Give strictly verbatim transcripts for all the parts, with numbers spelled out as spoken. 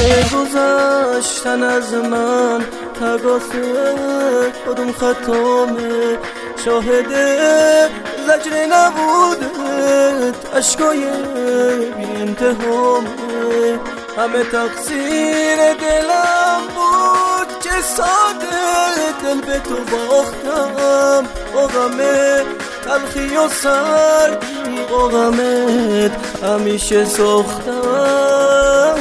گذشتن از من تقاصه کدوم خطامه، شاهد زجر نبودت اشکای بی انتهامه، همه تقصیر دلم بود که ساده دل به تو باختم، با غمه تلخی و سردی با غمت همیشه سوختم.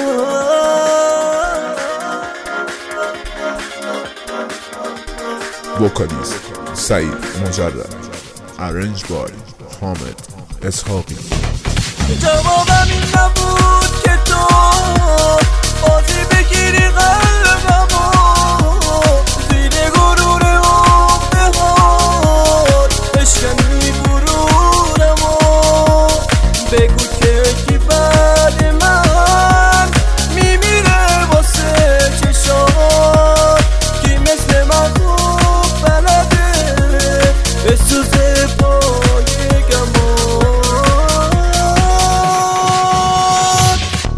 وکالیست سعید مجرد، ارنج بای حامد اسحاقی. جوابم این نبود که تو بازی بگیری قلبمو، زیر غرور عقده هات بشکنی غرورمو، بگو که کی بعد من میمیره واسه چشات، کی مثل من خوب بلده بسوزه پای گمان.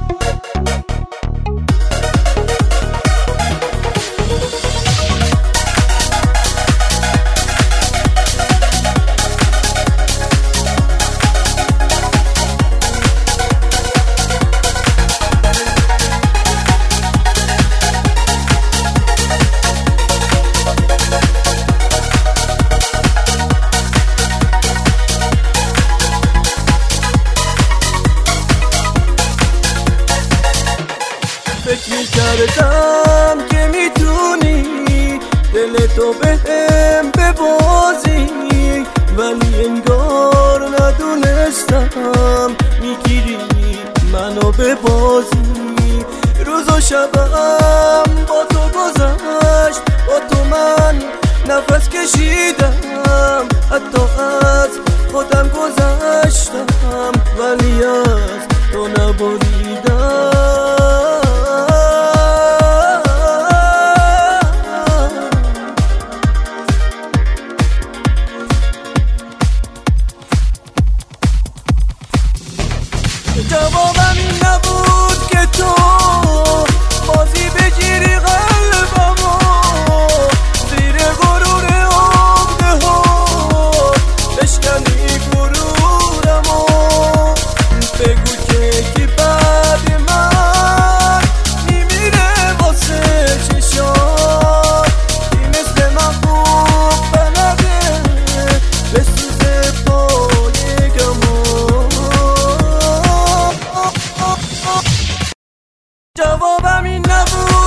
فکر میکردم که میتونی دل تو بهم ببازی، ولی انگار ندونستم میگیری منو ببازی. روز و شبم با تو گذشت، با تو من نفس کشیدم، حتی از خودم گذشتم ولی از تو نبریدم. جوابم این نبود که تو بازی بگیری قلبمو، زیر غرور عقده هات بشکنی غرورمو، بگو که کی بعد من میمیره واسه چشات، کی مثل من خوب بلده بسوزه پای گمان. جوابم این نبود